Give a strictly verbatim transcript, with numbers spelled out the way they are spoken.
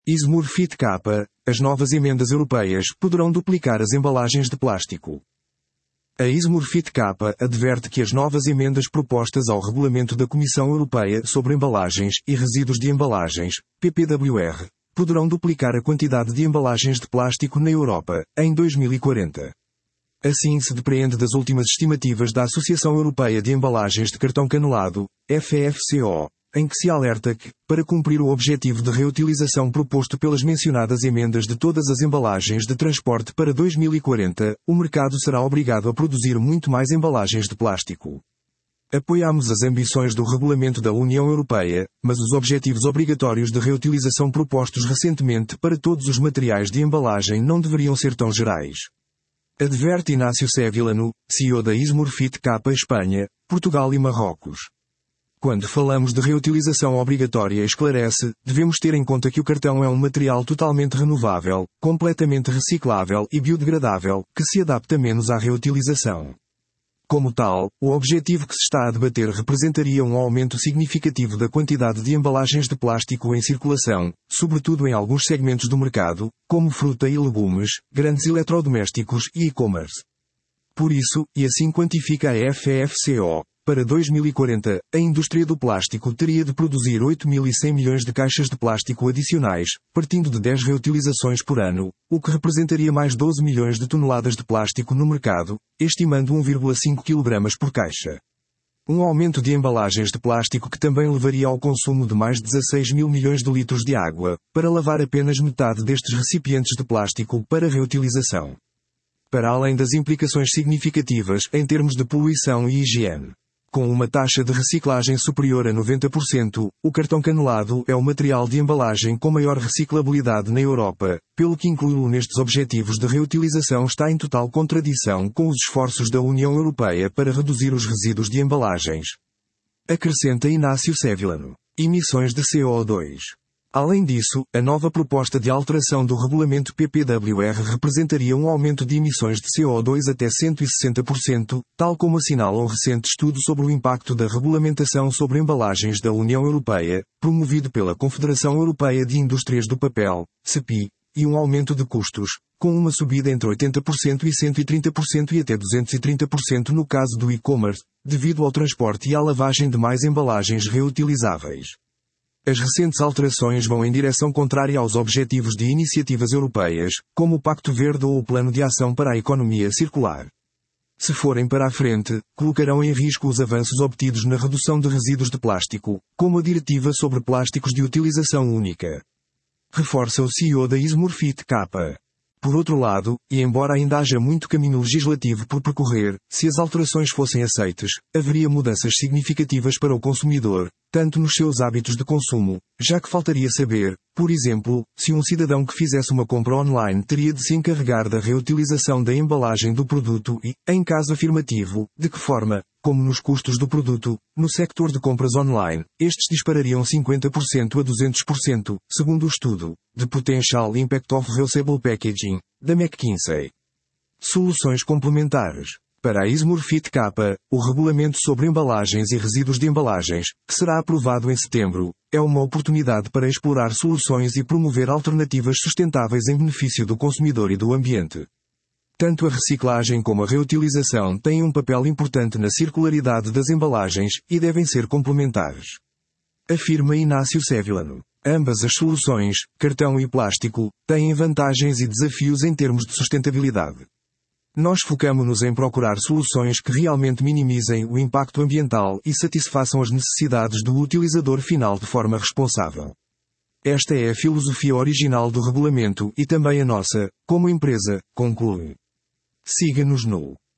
Smurfit-K, as novas emendas europeias poderão duplicar as embalagens de plástico. A Smurfit-K adverte que as novas emendas propostas ao Regulamento da Comissão Europeia sobre Embalagens e Resíduos de Embalagens, P P W R, poderão duplicar a quantidade de embalagens de plástico na Europa, em dois mil e quarenta. Assim se depreende das últimas estimativas da Associação Europeia de Embalagens de Cartão Canulado, F E F C O, em que se alerta que, para cumprir o objetivo de reutilização proposto pelas mencionadas emendas de todas as embalagens de transporte para dois mil e quarenta, o mercado será obrigado a produzir muito mais embalagens de plástico. Apoiamos as ambições do Regulamento da União Europeia, mas os objetivos obrigatórios de reutilização propostos recentemente para todos os materiais de embalagem não deveriam ser tão gerais. Adverte Inácio Sevillano, C E O da Smurfit-K Espanha, Portugal e Marrocos. Quando falamos de reutilização obrigatória, esclarece, devemos ter em conta que o cartão é um material totalmente renovável, completamente reciclável e biodegradável, que se adapta menos à reutilização. Como tal, o objetivo que se está a debater representaria um aumento significativo da quantidade de embalagens de plástico em circulação, sobretudo em alguns segmentos do mercado, como fruta e legumes, grandes eletrodomésticos e e-commerce. Por isso, e assim quantifica a F E F C O, para dois mil e quarenta, a indústria do plástico teria de produzir oito mil e cem milhões de caixas de plástico adicionais, partindo de dez reutilizações por ano, o que representaria mais doze milhões de toneladas de plástico no mercado, estimando um vírgula cinco quilogramas por caixa. Um aumento de embalagens de plástico que também levaria ao consumo de mais de dezasseis mil milhões de litros de água, para lavar apenas metade destes recipientes de plástico para reutilização. Para além das implicações significativas em termos de poluição e higiene. Com uma taxa de reciclagem superior a noventa por cento, o cartão canulado é o material de embalagem com maior reciclabilidade na Europa, pelo que incluí-lo nestes objetivos de reutilização está em total contradição com os esforços da União Europeia para reduzir os resíduos de embalagens. Acrescenta Inácio Sevillano. Emissões de C O dois. Além disso, a nova proposta de alteração do regulamento P P W R representaria um aumento de emissões de C O dois até cento e sessenta por cento, tal como assinala um recente estudo sobre o impacto da regulamentação sobre embalagens da União Europeia, promovido pela Confederação Europeia de Indústrias do Papel, C E P I, e um aumento de custos, com uma subida entre oitenta por cento e cento e trinta por cento e até duzentos e trinta por cento no caso do e-commerce, devido ao transporte e à lavagem de mais embalagens reutilizáveis. As recentes alterações vão em direção contrária aos objetivos de iniciativas europeias, como o Pacto Verde ou o Plano de Ação para a Economia Circular. Se forem para a frente, colocarão em risco os avanços obtidos na redução de resíduos de plástico, como a Diretiva sobre Plásticos de Utilização Única. Reforça o C E O da Smurfit-K. Por outro lado, e embora ainda haja muito caminho legislativo por percorrer, se as alterações fossem aceites, haveria mudanças significativas para o consumidor, tanto nos seus hábitos de consumo, já que faltaria saber, por exemplo, se um cidadão que fizesse uma compra online teria de se encarregar da reutilização da embalagem do produto e, em caso afirmativo, de que forma, como nos custos do produto, no sector de compras online, estes disparariam cinquenta por cento a duzentos por cento, segundo o estudo, The Potential Impact of Reusable Packaging, da McKinsey. Soluções complementares. Para a Smurfit-K, o Regulamento sobre Embalagens e Resíduos de Embalagens, que será aprovado em setembro, é uma oportunidade para explorar soluções e promover alternativas sustentáveis em benefício do consumidor e do ambiente. Tanto a reciclagem como a reutilização têm um papel importante na circularidade das embalagens e devem ser complementares. Afirma Inácio Sevillano. Ambas as soluções, cartão e plástico, têm vantagens e desafios em termos de sustentabilidade. Nós focamo-nos em procurar soluções que realmente minimizem o impacto ambiental e satisfaçam as necessidades do utilizador final de forma responsável. Esta é a filosofia original do regulamento e também a nossa, como empresa, conclui. Siga-nos no